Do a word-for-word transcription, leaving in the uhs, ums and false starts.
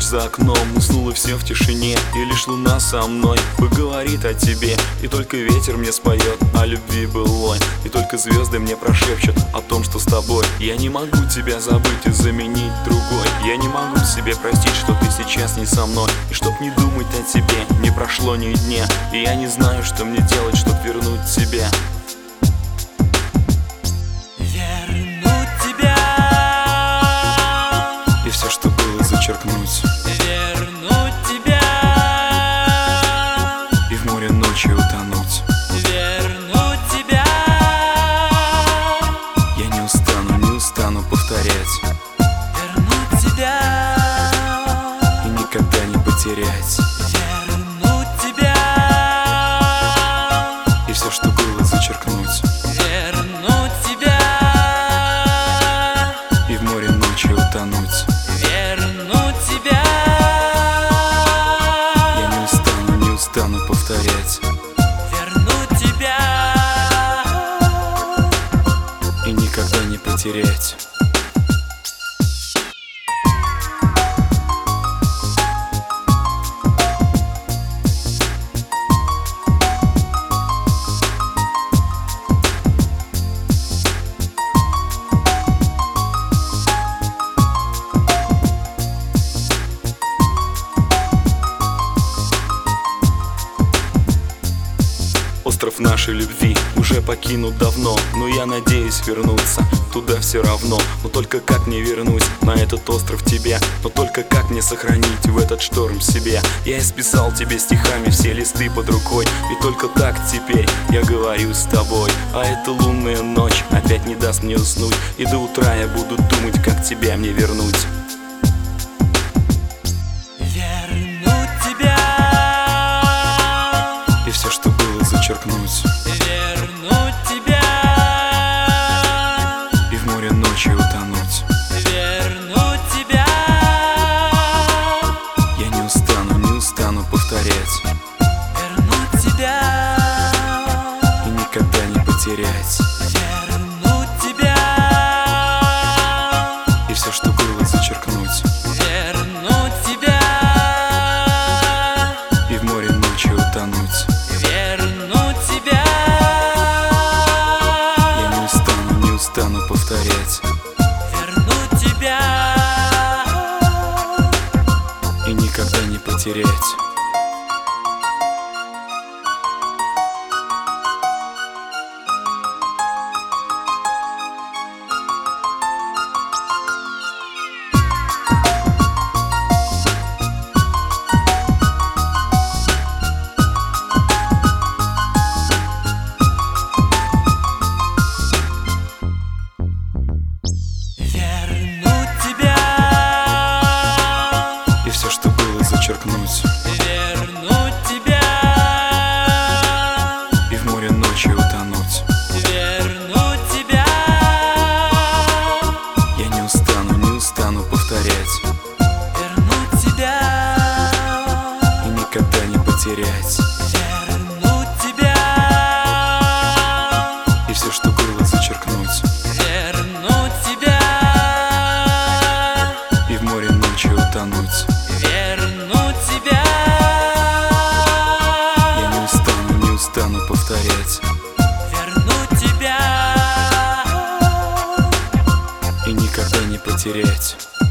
за окном, уснуло все в тишине, и лишь луна со мной поговорит о тебе. И только ветер мне споет о любви былой, и только звезды мне прошепчут о том, что с тобой. Я не могу тебя забыть и заменить другой. Я не могу себе простить, что ты сейчас не со мной. И чтоб не думать о тебе, не прошло ни дня. И я не знаю, что мне делать, чтоб вернуть тебя. И все, что было, зачеркнуть. Вернуть тебя. И в море ночью утонуть. Вернуть тебя. Я не устану, не устану повторять. Вернуть тебя. И никогда не потерять. Вернуть тебя. И все, что было, зачеркнуть. Вернуть тебя. И в море ночью утонуть. Вернуть тебя. Я не устану, не устану повторять. Вернуть тебя. И никогда не потерять. Остров нашей любви уже покинут давно, но я надеюсь вернуться туда все равно. Но только как мне вернуть на этот остров тебя? Но только как мне сохранить в этот шторм себя? Я исписал тебе стихами все листы под рукой, и только так теперь я говорю с тобой. А эта лунная ночь опять не даст мне уснуть, и до утра я буду думать, как тебя мне вернуть. Вернуть тебя. И все, что было, зачеркнуть. Вернуть тебя. И в море ночью утонуть. Вернуть тебя. Я не устану, не устану повторять. Вернуть тебя. И никогда не потерять. Вернуть тебя. И все, что было, зачеркнуть. Вернуть тебя. И в море ночью утонуть. Вернуть тебя. Я не устану, не устану повторять. Вернуть тебя. И никогда не потерять. Вернуть тебя. И все, что было, зачеркнуть. Вернуть тебя. И в море ночью утонуть. Вернуть тебя. Я не устану, не устану повторять. Вернуть тебя. И никогда не потерять. Вернуть тебя. И все, что было, зачеркнуть. Вернуть тебя. И в море ночью утонуть. Вернуть тебя. Я не устану, не устану повторять. Вернуть тебя. И никогда не потерять.